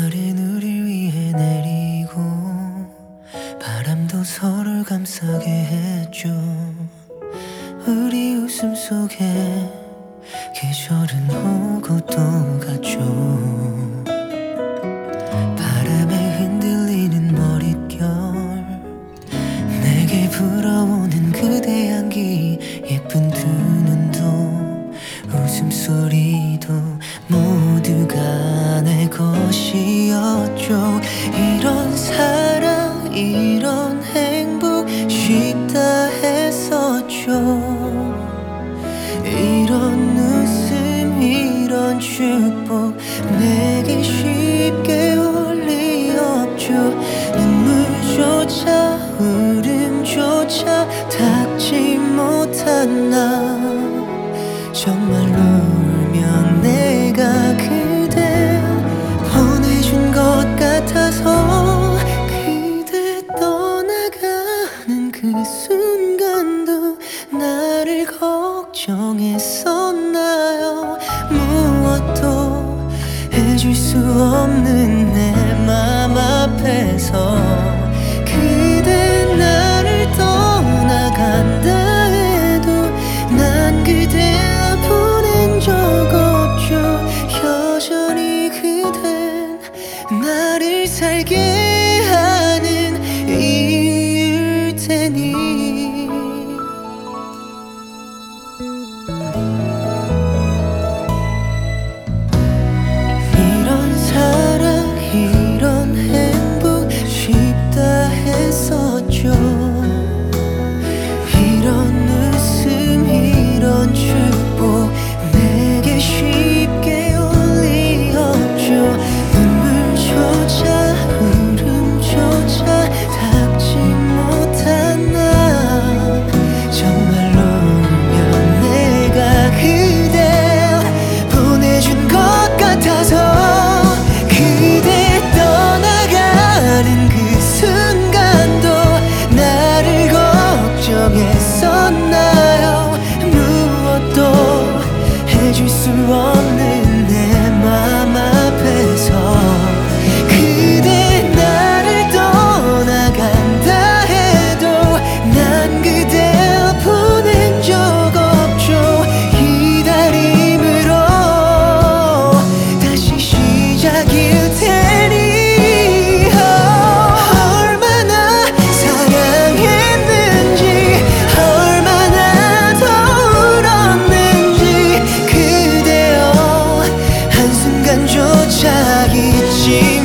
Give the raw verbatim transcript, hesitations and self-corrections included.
빗날은 우릴 위해 내리고 바람도 서로를 감싸게 해줘. 우리 웃음 속에 계절은 오고 또 가죠. 바람에 흔들리는 머릿결, 내게 불어오는 그대 향기, 예쁜 두 눈도 웃음소리도 모두가 내 것이었죠. 이런 사랑 이런 행복 쉽다 했었죠. 이런 웃음 이런 축복 내게 쉽게 올 리 없죠. 눈물조차 울음조차 닦지 못한 나, 정말로 울면 내가 그댈 보내준 것 같아서. 그대 떠나가는 그 순간도 나를 걱정했었나요? 무엇도 해줄 수 없는 내 맘 앞에서 그대 나를 떠나간다 해도 난 그대 보낸 적 없죠. 여전히 그댄 나를 살게 하는 이유일 테니. 이런 사랑 이런 행복 쉽다 했었죠. 이런 웃음 이런 축복 내게 쉽게 올 리 없죠. 눈물조차 울음조차 닦지 못한 나, 정말로 울면 내가 그댈 보내준 것 같아서. 그대 떠나가는 그 순간도 나를 걱정했었나요? 무엇도 해줄 수 없는 내 맘 앞에서 그대 나를 떠나간다 해도 난 그댈 보낸 적 없죠. 기다림으로 다시 시작일 테니. 얼마나 사랑했는지 얼마나 더 울었는지 그대여 한순간조차 잊지